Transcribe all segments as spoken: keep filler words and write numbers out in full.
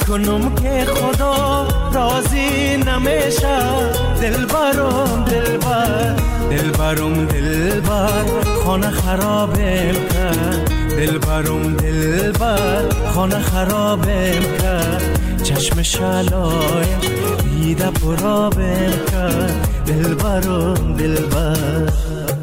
کنم که خدا راضی نمیشه. دلبرم دلبر دلبرم دلبر خانه خرابم کرد. دلبرم دلبر خانه خرابم کرد. چشم شلایش دیده پرابم کرد. دلبرم دلبر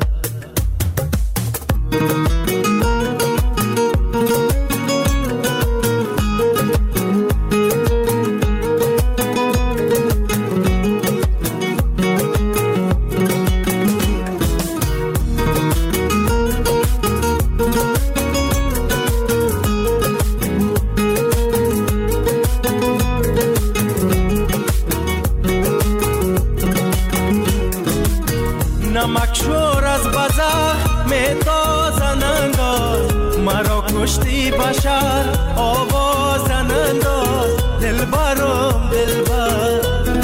نمکشور از بزخ میتازن انداز. مرا کشتی بشر آوازن انداز. دلبرم دلبر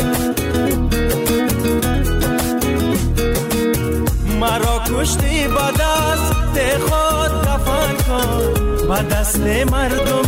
مرا کشتی با دست خود دفن کن. با دست مردم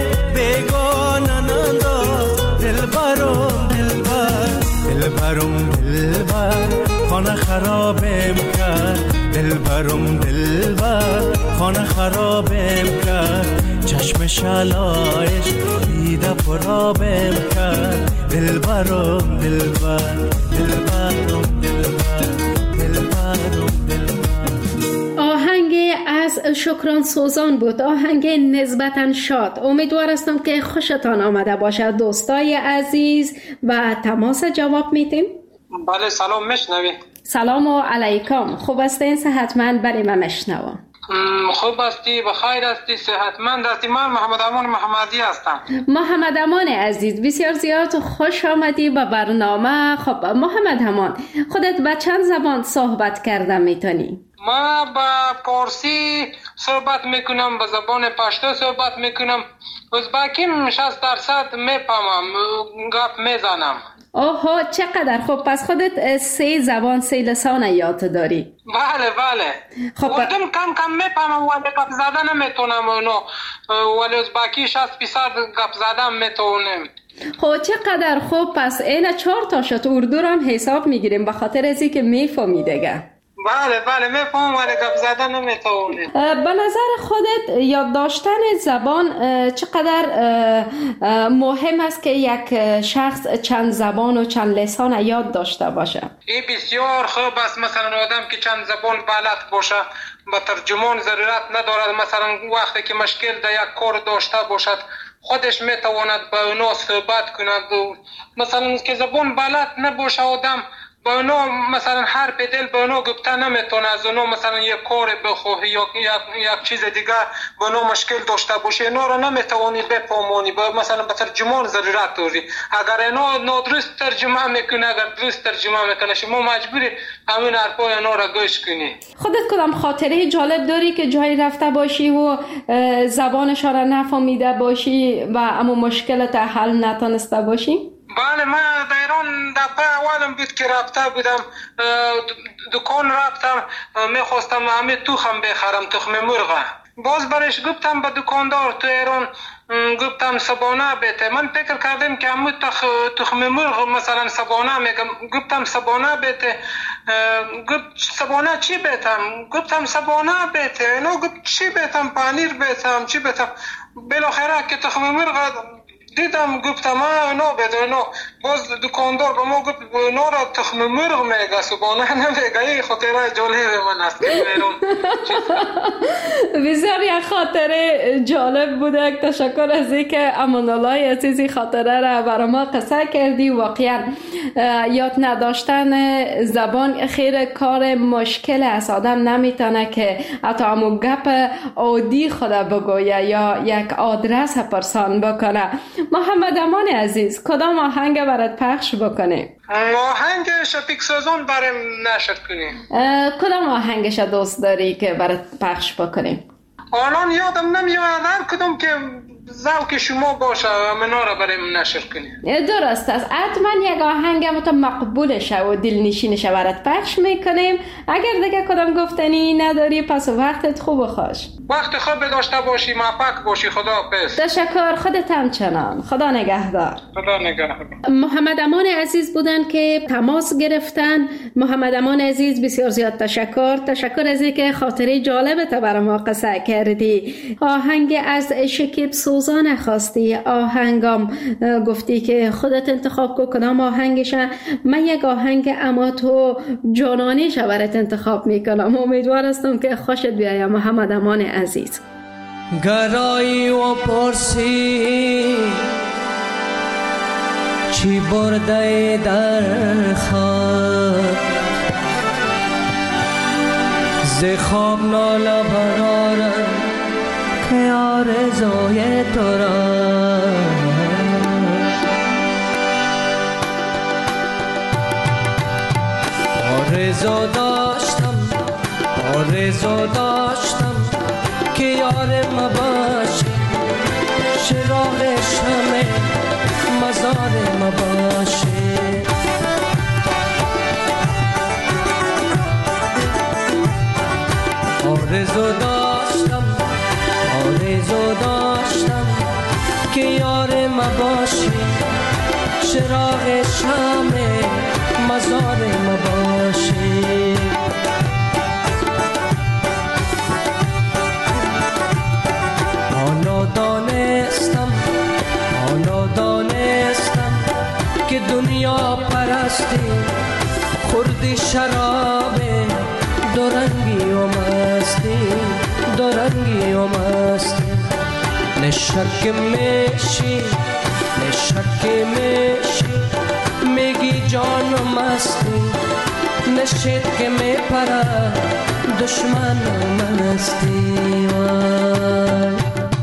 بیگانن انداز. دلبرم دلبر دلبرم دلبر خانه خرابم کرد. دلبرم دلبر خانه خرابم کرد. چشم شلایش دیده پرابم کرد. دلبرم دلبر دلبرم دلبر دلبرم دلبر. آهنگ از شکران سوزان بود، آهنگ نسبتاً شاد. امیدوار هستم که خوشتان آمده باشد دوستای عزیز. و تماس جواب میتیم؟ بله سلام میشنوی؟ سلام و علیکم. خوب هستین؟ صحتمند؟ بله من میشنوم. خوب هستی؟ بخیر هستی؟ صحتمند هستی؟ من محمد امان محمدی هستم. محمد امان عزیز بسیار زیاد خوش آمدی به برنامه. خب محمد امان خودت به چند زبان صحبت کردن میتونی؟ ما با پارسی صحبت میکنم، به زبان پشتو صحبت میکنم، ازبکیم شصت درصد میفهمم، گپ میزنم. اوه چقدر خوب. پس خودت سه زبان سه لسان یاد داری؟ بله بله. خب اردم کم کم میفهمم ولی گپ زدن نمیتونم اونو، ولی ازبکی شصت درصد گپ زدن میتونم. خب چقدر خوب. پس این چهار تا شد اردو رو هم حساب میگیریم به خاطر ازی که میفهمی دیگه. بله بله میفهم ولی گپ زدن نمیتونم. به نظر خودت یاد داشتن زبان چقدر مهم است که یک شخص چند زبان و چند لسان یاد داشته باشه؟ این بسیار خوب است. مثلا آدم که چند زبان بلد باشه با ترجمان ضرورت ندارد. مثلا وقتی که مشکل در یک کار داشته باشد خودش میتواند با اونا صحبت کند. مثلا که زبان بلد نباشه آدم با اونا مثلا حرف دل با اونا گفته نمیتونه. از اونا مثلا یک کار بخواه یا یک چیز دیگه با اونا مشکل داشته باشه اینا رو نمیتوانی بفهمانی. با مثلا به ترجمان ضرورت داری. اگر اینا نادرست ترجمه میکنه، اگر درست ترجمه میکنه شما مجبوری همین حرفای اینا رو گوش کنی. خودت کدام خاطره جالب داری که جایی رفته باشی و زبانش را نفهمیده باشی و اما مشکلت حل نتونسته باشی؟ بله من در ایران دفعه اولم بود که رفته بودم دکان رفتم میخواستم همه تخم بخرم، تخم مرغ. باز برش گفتم به دکاندار تو ایران گفتم سبانه بیته. من فکر کردم که همه تخ تخم مرغ مثلا سبانه میگم. گفتم سبانه بیته. گفت سبانه چی بیتم؟ گفتم سبانه بیته. اینا گفت چی بیتم؟ پنیر بیتم چی بیتم؟ بالاخره که تخم مرغ دیدم گفتم اینا بده اینا. باز دکاندار به ما گفت اینا را تخم مرغ میگه سبانه نمیگه. این خاطره جالب من است. بسیار یک خاطره جالب بوده. تشکر از اینکه امان الله عزیزی خاطره را برای ما قصه کردی. واقعا یاد نداشتن زبان خیر کار مشکل است. آدم نمیتونه که حتی همون گپ عادی خود بگویه یا یک آدرس پرسان بکنه. محمد امان عزیز کدام آهنگ برات پخش بکنه؟ آهنگ شفیق سازان برام نشر کنیم. کدام آهنگش دوست داری که برات پخش بکنیم؟ الان یادم نمیاد هر کدوم که ذوق شما باشه امنا را برای نشر کنید. درست است. حتما یک آهنگ هم تو مقبولشه و دلنشینشه برات پخش میکنیم. اگر دیگه کدام گفتنی نداری پس وقتت خوب و خوش. وقت خوب داشته باشی، موفق باشی. خدا حافظ. تشکر. خودت هم چنان. خدا نگهدار. خدا نگهدار. محمد امان عزیز بودن که تماس گرفتن. محمد امان عزیز بسیار زیاد تشکر. تشکر از اینکه خاطره جالبت برای ما قصه کردی. آهنگ از شکیب سوزان خواستی، آهنگام گفتی که خودت انتخاب کن کدام آهنگشه. من یک آهنگ اما تو جانانیش برات انتخاب میکنم. امیدوار هستم که خوشت بیاید محمد امان عزیز. گرایی و پرسی چی برده در خواب، ز خواب ناله برارم که آرزوی تو را. آرزو داشتم آرزو داشتم که یارم باشی، چراغ شمع مزارم باشی. آرزو داشتم آرزو داشتم که یارم باشی، چراغ شمع مزارم باشی. حالا دانستم حالا دانستم که دنیا پرستی خوردی شراب دورنگی و مستی، دورنگی و مستی. نشک میشی نشک میشی میگی جان و مستی، نشید که میپره دشمن و مستی. وای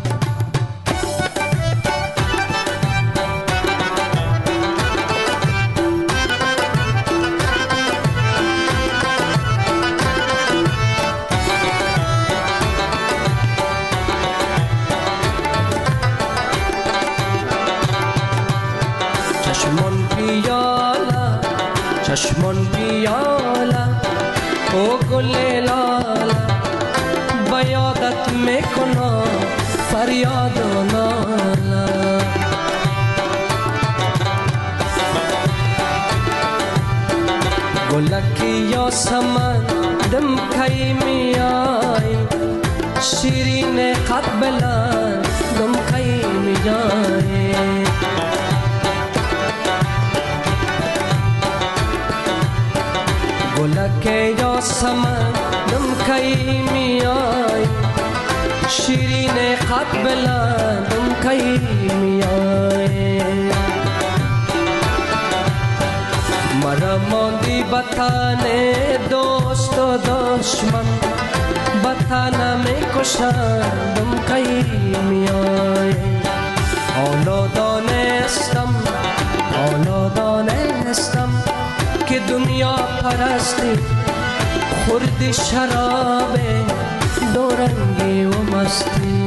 چشمون پیالا او گل لالا بیادت میکنم فریاد و نالا. گلکی یا سمن دم کی میای، شیرین قد بلند دم کی میای. گلک یا سمن دم کی میای، شیرین قد بلند دم کی میای. مرا ماندی بطن دوست و دشمن، بطن میکشند دم کی میای. حالا دانستم حالا دانستم که دنیا پرستی خوردی شراب دورنگی و مستی.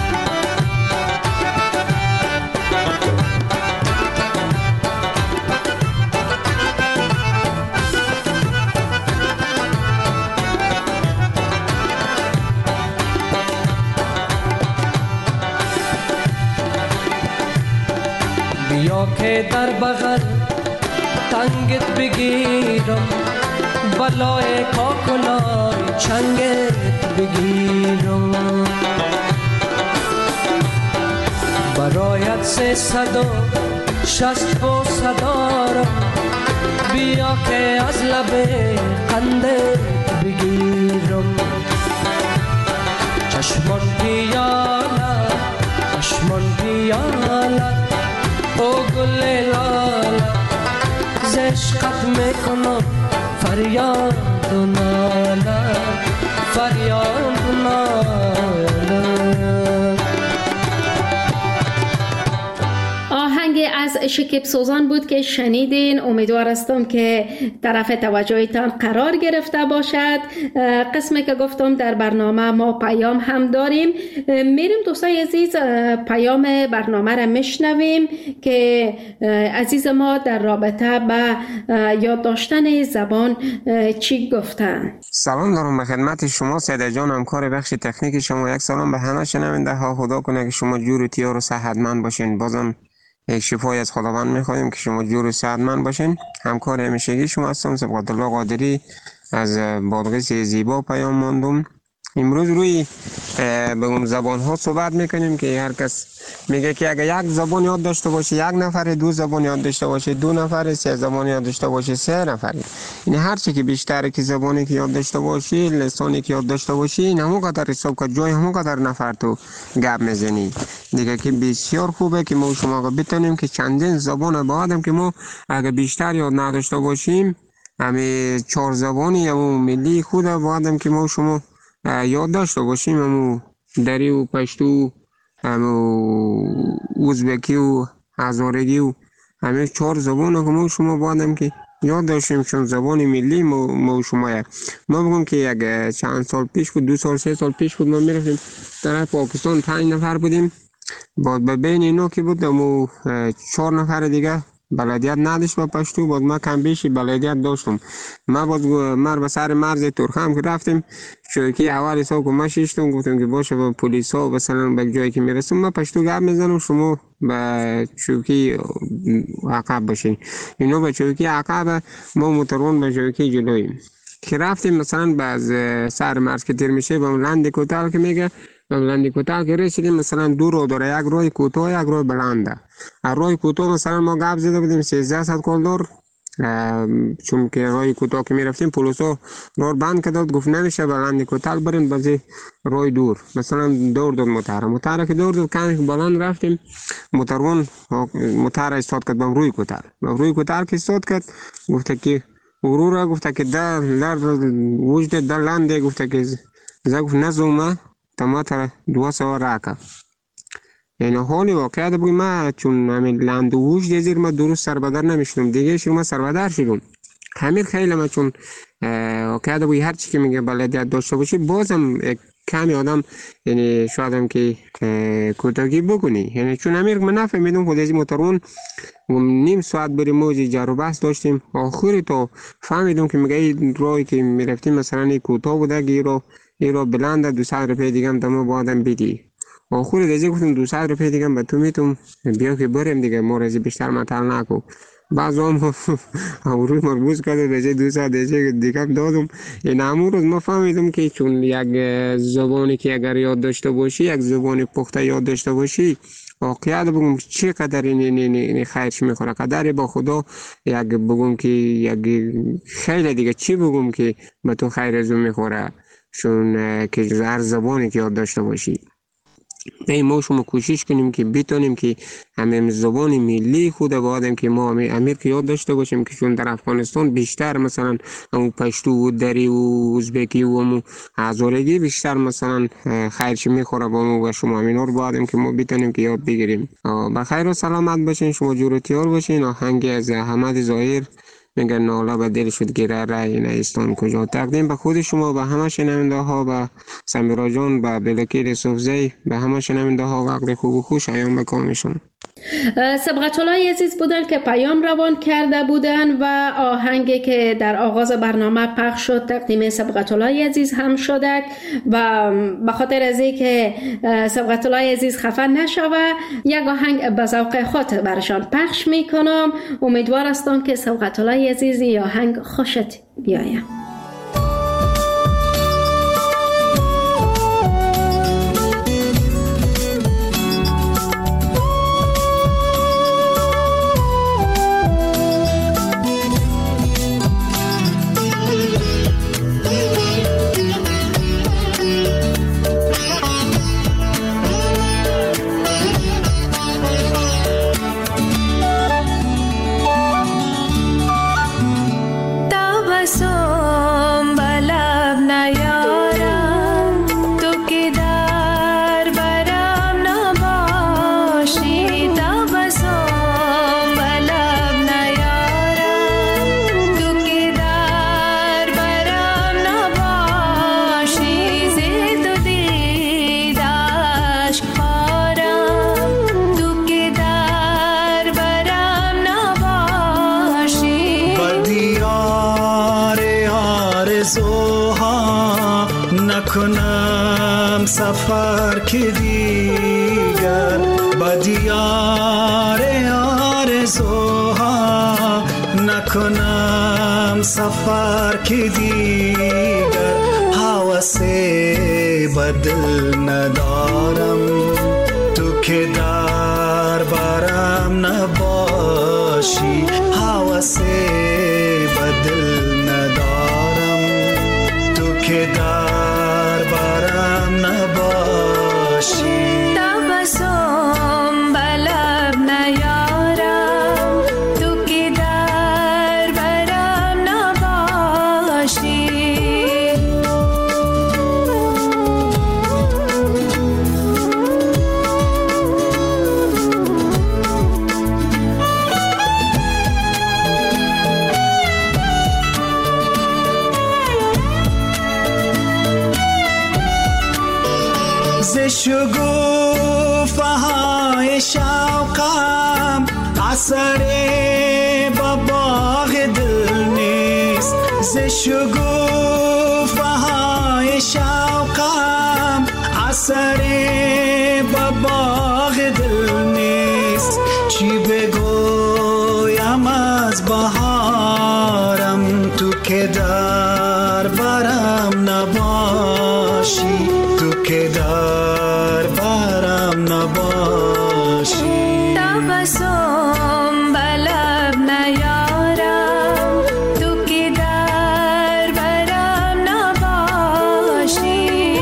بیا که در بغل تنگت بگیرم، بلای کاکلای چنگت بگیرم. برایت سه صد و شست و صدارم، بیا که از لب قندت بگیرم. چشمان پیالا چشمان پیالا او گل لالا، ز عشقت میکنم فریاد و ناله، فریاد و ناله. آهنگ از شکیب سوزان بود که شنیدین. امیدوار هستم که طرف توجهتان قرار گرفته باشد. قسمی که گفتم در برنامه ما پیام هم داریم. میریم دوستای عزیز پیام برنامه را میشنویم که عزیز ما در رابطه با یاد داشتن زبان چی گفتن. سلام دارم به خدمت شما سیده جان، همکار بخش تکنیک شما. یک سلام به همه شنونده ها. خدا کنه که شما جور و تیار و صحتمند باشین. بازم یک شفای از خداوند میخوایم که شما جور و صحتمند باشین. همکار همیشگی شما هستم سبقت الله قادری از بادغیس زیبا پیام ماندم. امروز روی به اون زبان ها صحبت میکنیم که هر کس میگه که اگر یک زبان یاد داشته باشه، یک نفر دو زبان یاد داشته باشه، دو نفر سه زبان یاد داشته باشه، سه نفر. یعنی هر چی که بیشتر که زبانی که یاد داشته باشی، لسانی که یاد داشته باشی، این همون قدر حساب که جای همون قدر نفر تو گپ میزنی دیگه. که بسیار خوبه که ما شما بتونیم که چندین زبان با آدم که ما اگر بیشتر یاد نداشته باشیم، همه چهار زبانی همون ملی خود با آدم که ما شما یاد داشته باشیم، همون دری و پشتو، همون ازبکی و هزارگی و همه چهار زبان که ما شما بادم که یاد داشتیم، چون زبان ملی ما, ما شما یک ما بگم که یک چند سال پیش بود، دو سال سه سال پیش بود، ما میرفتیم در پاکستان، پنج نفر بودیم. بعد به بین اینا که بود ما چهار نفر دیگه بلدیت نداشت با پشتو، بعد ما کم بیشی بلدیت داشتم. ما باز مر به سر مرز ترخم که رفتیم، چوکی اول حساب که ما شیشتم، گفتم که باشه با پلیس ها مثلا به جایی که میرسیم ما پشتو گپ میزنم، شما به چوکی عقب باشین. اینو به چوکی عقب، ما موترون به چوکی جلویم. که رفتیم مثلا باز سر مرز که تیر میشه به لند کوتال که میگه، به لند کوتال که رسیدیم مثلا دو رو داره، یک روی کوتاه یک روی بلنده. روی کوتاه مثلا ما گپ زده بودیم سیزده صد کلدار، چون که روی کوتاه که میرفتیم پلیسا راه بند کرد، گفت نمیشه بلند کوتاه برین بازی روی دور. مثلا دور داد موتر موتر که دور داد کمی بلند رفتیم، موترون موتر استاد کرد به روی کوتاه. روی کوتاه که استاد کرد گفت که غرور، گفت که در در وجود در لنده، گفت که زه گفت نزومه تماتر دو سوار راکا. یعنی حالی واقعیت بگیم ما چون همین لند و وجود زیر ما درست سربدر نمیشتم دیگه، شما سربدر شدم همین خیلی. ما چون واقعیت بگیم هر چی که میگه بلدیت داشته باشی بازم کمی آدم یعنی شاید هم که کوتاهی بکنی. یعنی چون امیر من نفهمیدم خود از موترون نیم ساعت بریم موزی جر و بحث داشتیم، آخری تا فهمیدم که میگه این راهی که میرفتیم مثلا کوتاه بوده، گیرو این را بلنده دو صد روپیه دیگه هم دمو با آدم بدی. آخری دیگه گفتم دو صد روپیه دیگه هم به تو میتونم بیا که بریم دیگه، ما رازی بیشتر مطل نکو. بعض هم روی مربوز کرده دیگه دو صد دیگه دیگه دادم. این همون روز ما فهمیدم که چون یک زبانی که اگر یاد داشته باشی، یک زبانی پخته یاد داشته باشی، واقعیت بگم چقدر این این خیرش میخوره، قدر با خدا یک بگم که یک خیلی دیگه چی بگم که به تو خیر ازو میخوره، چون که هر زبانی که یاد داشته باشی. نه ما شما کوشش کنیم که بتونیم که همین زبان ملی خود با آدم که ما امیر که یاد داشته باشیم، که چون در افغانستان بیشتر مثلا همون پشتو و دری و ازبکی و همون هزارگی بیشتر مثلا خیرش میخوره با ما و شما. همینا رو با آدم که ما بتونیم که یاد بگیریم. بخیر و سلامت باشین، شما جور و تیار باشین. آهنگ از احمد ظاهر میگن ناله به دل شد گیره رای نیستان کجا، تقدیم به خود شما، به همه شنونده ها، به سمیرا جان، به بلکیر صوفزی، به همه شنونده ها وقت خوب و خوش ایام بکامشون. سبقت الله عزیز بودن که پیام روان کرده بودن و آهنگی که در آغاز برنامه پخش شد تقدیم سبقت الله عزیز هم شده و به خاطر از اینکه سبقت الله عزیز خفه نشوه یک آهنگ به ذوق خود برشان پخش میکنم. امیدوار هستم که سبقت الله عزیز این آهنگ خوشت بیاید. So نکنم سفر که دیگر با دیار آرزوها، نکنم سفر که دیگر حوث بدل ندارم، تو که در برم نباشی حوث بدل ندارم، تو که در برم نباشی. تبسم بلب نیارم، تو که در برم نباشی. ز شگوفه های شوقم اثر با باغ دل نیست، ز شگوفه های شوقم اثر با باغ دل نیست. چی بگویم از بهارم، تو که در برم نباشی، تو که در برم نباشی. تبسم بلب نیارم، تو که در برم نباشی.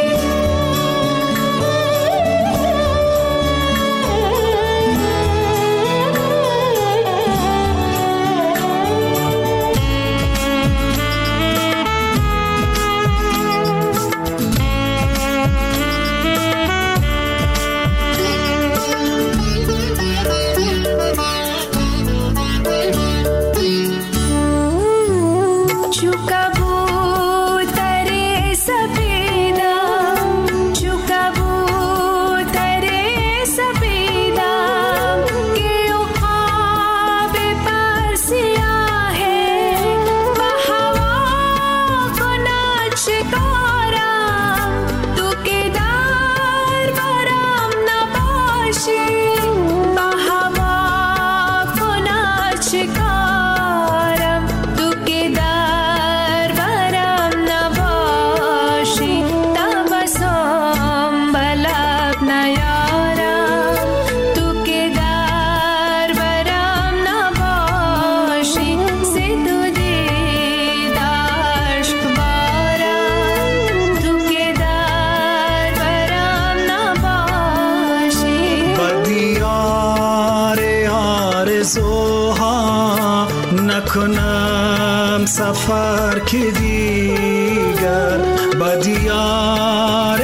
نکنم سفر که دیگر با دیار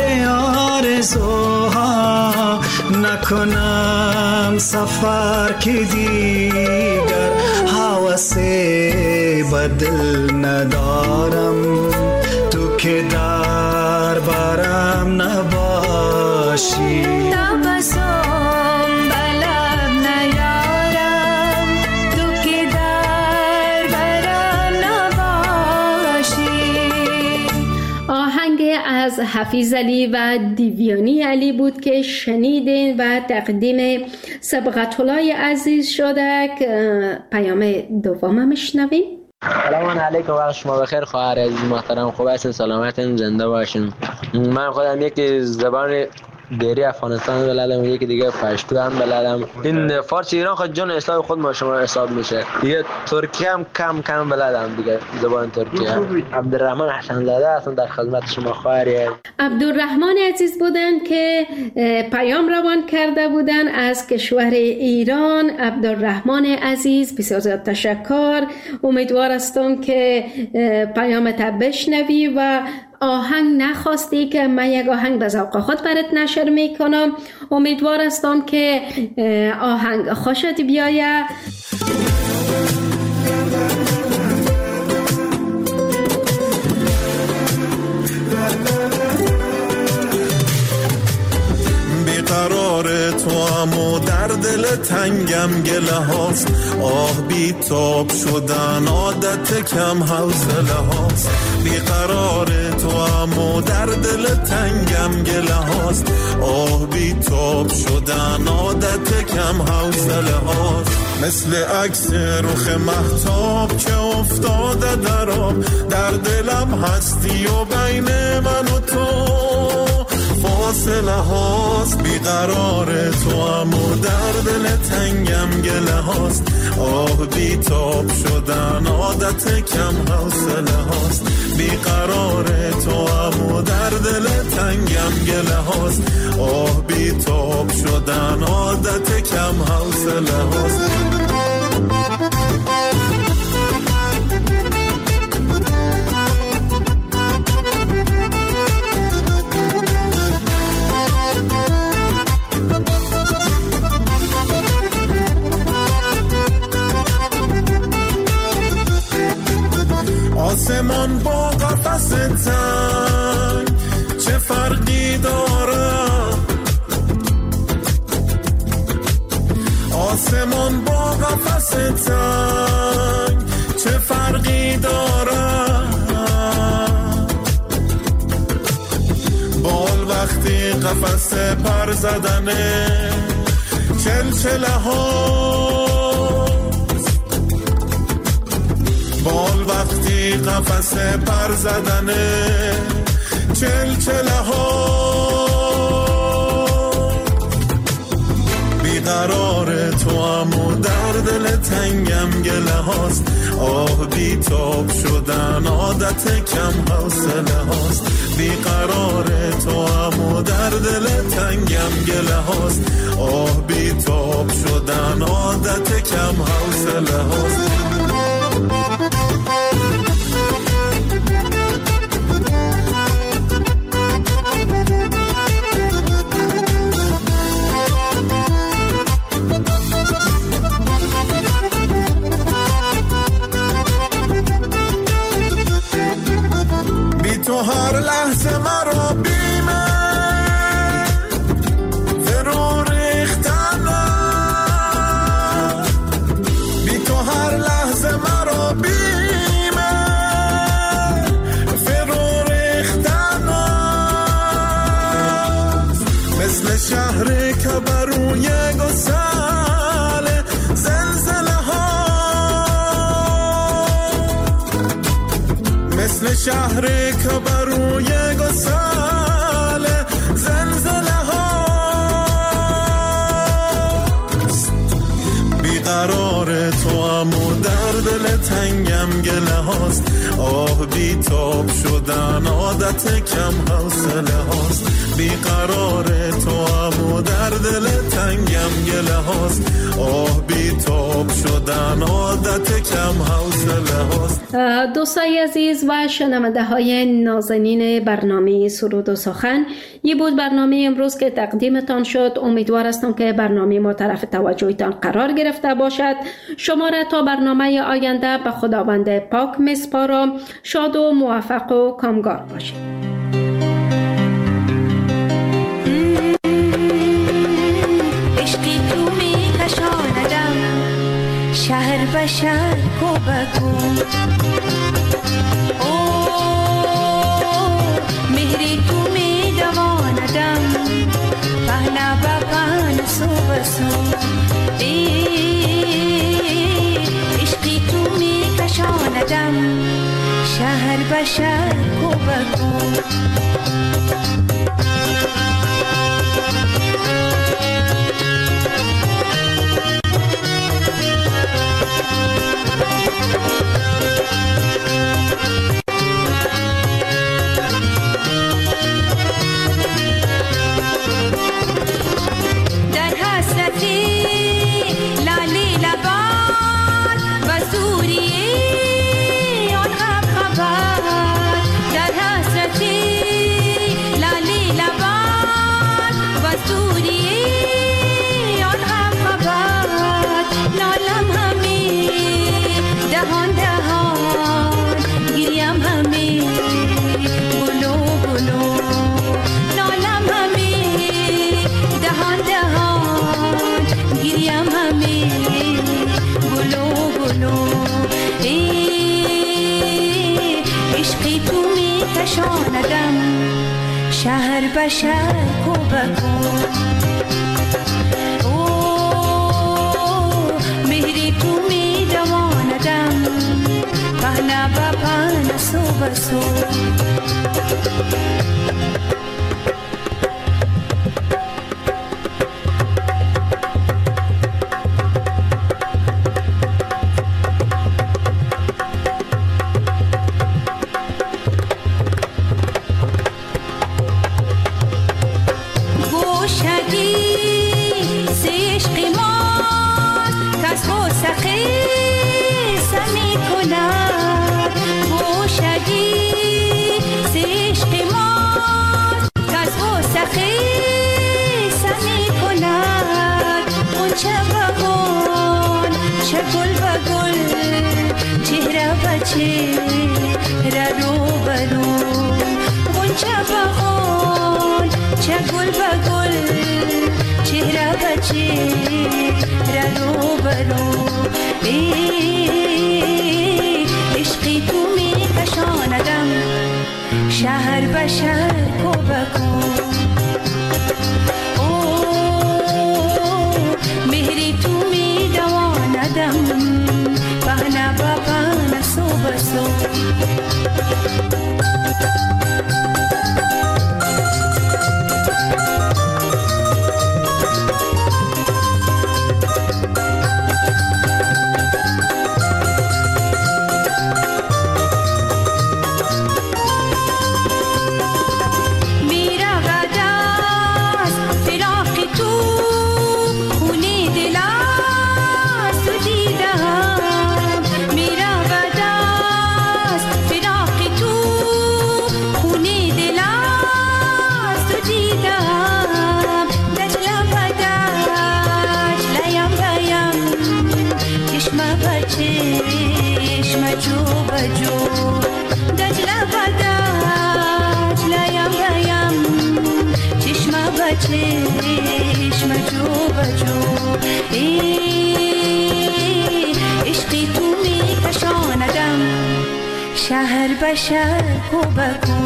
آرزوها، نکنم سفر که دیگر حوث بدل ندارم، تو که در برم نباشی. از حفیظ علی و دیویانی علی بود که شنیدین و تقدیم سبقت الله عزیز شده. پیام دوم میشنویم. سلام علیکم، وقت شما بخیر خواهر عزیز محترم، خوب هستین، سلامتین، زنده باشین. من خودم یکی زبان دیری افغانستان بلدم، یکی دیگه پشتو هم بلدم. این فارسی ایران خود جان اسلام خود ما شما حساب میشه. یه ترکی هم کم کم بلدم دیگه، زبان ترکی هم. عبدالرحمن حسن زاده هستم در خدمت شما خواهری. عبدالرحمن عزیز بودن که پیام روان کرده بودن از کشور ایران. عبدالرحمن عزیز بسیار زیاد تشکر. امیدوار هستم که پیامت بشنوی و آهنگ نخواستی که من یک آهنگ به ذوق خود برات نشر میکنم. امیدوار هستم که آهنگ خوشت بیاید. بیقرار بیقرار تو هم و در دل تنگم گله هاست. آه بی تاب شدن عادت کم حوصله هاست. بیقرار تو هم و در دل تنگم گله هاست. آه بی تاب شدن عادت کم حوصله هاست. مثل عکس رخ مهتاب که افتاده در آب، در دلم هستی و بین من و تو فاصله هاست. بیقرار تو هم و در دل تنگم گله هاست. آه بی تاب شدن عادت کم حوصله هاست. بیقرار تو هم و در دل تنگم گله هاست. آه بی تاب شدن عادت کم حوصله هاست. آسمان با قفس تنگ چه فرقی داره؟ آسمان با قفس تنگ چه فرقی داره؟ بال وقتی قفس پر زدنه چلچله ها، بال وقتی قفس پر زدنه چلچله ها. بیقرار تو هم و در دل تنگم گله هاست. آه بی تاب شدن عادت کم حوصله هاست. بیقرار تو هم و در دل تنگم گله هاست. آه بی تاب شدن عادت کم حوصله هاست. بی تو هر لحظه مرا بیمه فرو ریختنه. بی تو هر لحظه مرا بیمه فرو ریختنه. مثل شهری که بروی گسل زلزله ها، مثل شهری که بروی گسل زلزله ها. بیقرار تو هم و در دل تنگم گله هاست. آه بی تاب شدن عادت کم حوصله هاست. بیقرار تو هم و در دل تنگم گله هاست. آه بی تاب شدن عادت کم حوصله هاست. دوستای عزیز و شنونده های نازنین برنامه سرود و سخن، یه بود برنامه امروز که تقدیمتان شد. امیدوار هستم که برنامه ما طرف توجهتان قرار گرفته باشد. شما را تا برنامه آینده به خداوند پاک میسپارم. شاد و موفق و کامگار باشید. عشقی تو می کشاندم شهر به شهر کو بکن. مهری تو می دواندم پهنا به پهن سو بسو. عشقی تو می کشاندم شهر به شهر کو بکن. لالی می گلو گلو ای عشقی تو می کشاندم شهر به شهر کو بکو مهری تو می دواندم پهنا با پهنا سو بسو عشقی تو می کشاندم شهر به شهر کو بکو مهری تو می دواندم پهنا با پهنا سو بسو چشم جو بجو عشقی تو می کشاندم شهر به شهر کو بکو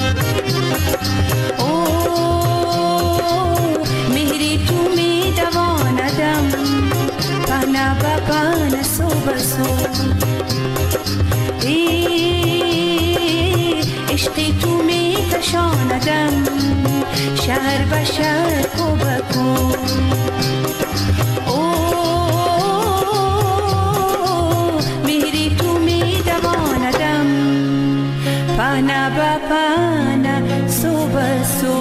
مهری تو می دواندم پهنا با پهنا سو بسو عشقی تو می کشاندم شهر به شهر کو بکو مهری تو می دواندم پهنا با پهنا سو بسو.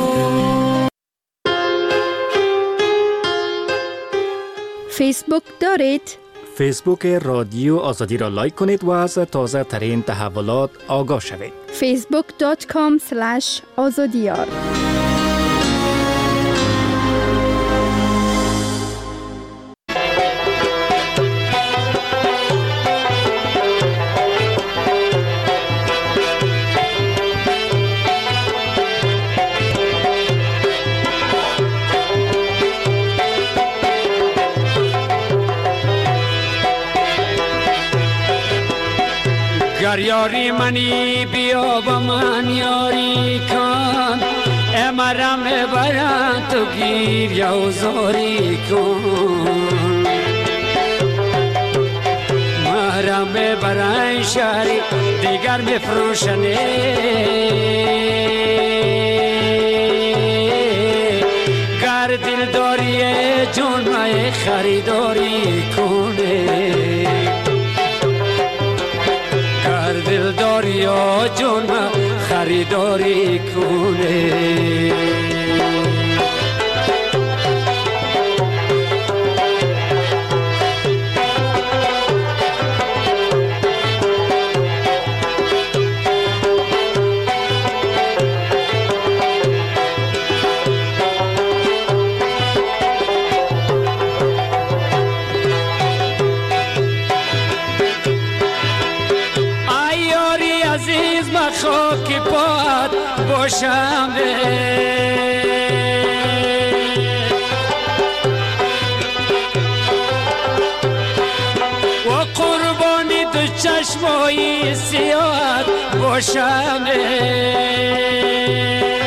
فیسبوک دارید؟ فیسبوک رادیو آزادی را لایک کنید و از تازه ترین تحولات آگاه شوید. فیسبوک دات کام اسلش آزادیار. گر یاری منی بیا با من یاری کن امرم برند تو گیر یا زاری کن مرم برای شهری دیگر بفروشنه گر دل داری جون مای خریداری کنه دلداری یا جون خریداری کنه خاک پات باشم چشمای سیاد باشم ای